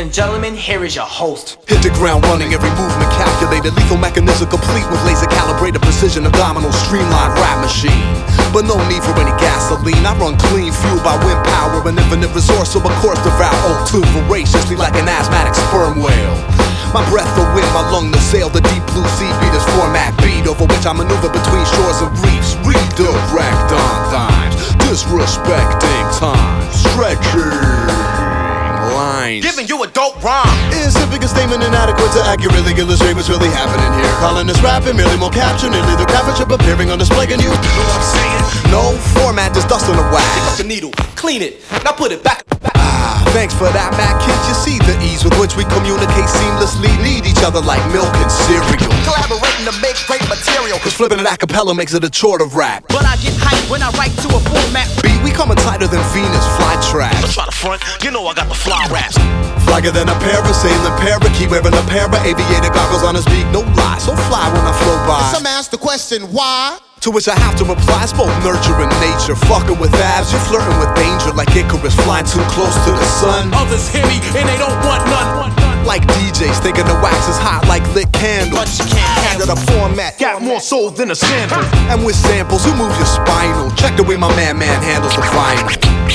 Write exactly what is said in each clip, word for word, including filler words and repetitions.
and gentlemen, here is your host. Hit the ground running, every movement calculated, lethal mechanism complete with laser calibrated precision, abdominal streamlined rap machine. But no need for any gasoline, I run clean, fueled by wind power, an infinite resource, so of course devour O two voraciously like an asthmatic sperm whale. My breath the wind, my lung to sail the deep blue sea beat is format beat, over which I maneuver between shores and reefs. Redirect on times, disrespecting time, stretching lines, giving you a dope rhyme. Insipid a statement inadequate to accurately illustrate what's really happening here. Calling this rapping merely more capture, nearly the craftsmanship appearing on display. And you know what I'm saying? No format, just dust on the wax. Pick up the needle, clean it, now put it back. Ah, thanks for that, Mac Kid. You see the ease with which we communicate seamlessly, need each other like milk and cereal, collaborating to make great material. Cause flipping it a cappella makes it a chore to rap. But I get hyped when I write to a format beat. We coming tighter than Venus flytrap. Don't try to front, you know I got the fly raps. Flagger than a parasailing parakeet, wearing a pair of aviator goggles on his beak. No lie, so fly when I flow by. Some ask the question, why? To which I have to reply, it's both nurture and nature. Fucking with abs, you're flirting with danger, like Icarus flying too close to the sun. Others hear me and they don't want none. Like D Js thinking the wax is hot like lit candles. But you can't handle the format, got more soul than a sample. And with samples, you move your spinal. Check the way my man man handles the vinyl.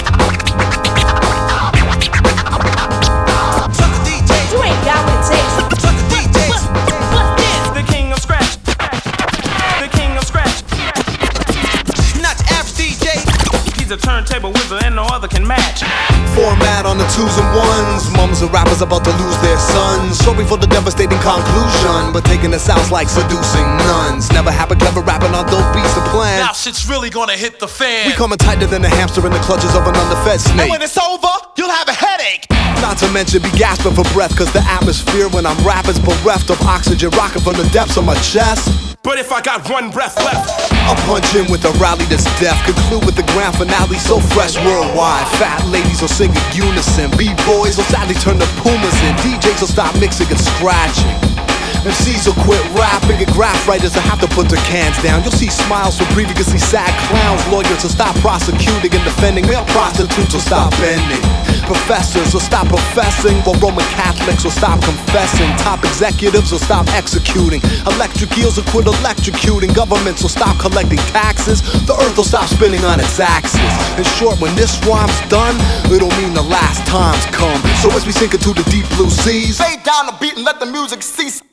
You ain't got what it takes. Suck the D Js. The king of scratch. The king of scratch. Not the average D J. He's a turntable wizard and no other can match. Format on the twos and ones. Mums and rappers about to lose their sons. Sorry for the devastating conclusion, but taking the sounds like seducing nuns. Never happened clever rapping on dope beats to plan. Now shit's really gonna hit the fan. We coming tighter than a hamster in the clutches of an underfed snake. And when it's over, you'll have a headache. Not to mention be gasping for breath, cause the atmosphere when I'm rapping's bereft of oxygen, rocking from the depths of my chest. But if I got one breath left, I'll punch in with a rally that's deaf. Conclude with the grand finale so fresh worldwide. Fat ladies will sing in unison. B-boys will sadly turn to pumas and D Js will stop mixing and scratching. M Cs will quit rapping and graph writers will have to put their cans down. You'll see smiles from previously sad clowns. Lawyers will stop prosecuting and defending. Male prostitutes will stop bending. Professors will stop professing, while Roman Catholics will stop confessing. Top executives will stop executing. Electric eels will quit electrocuting. Governments will stop collecting taxes. The earth will stop spinning on its axis. In short, when this rhyme's done, it'll mean the last time's come. So as we sink into the deep blue seas, Lay down the beat and let the music cease.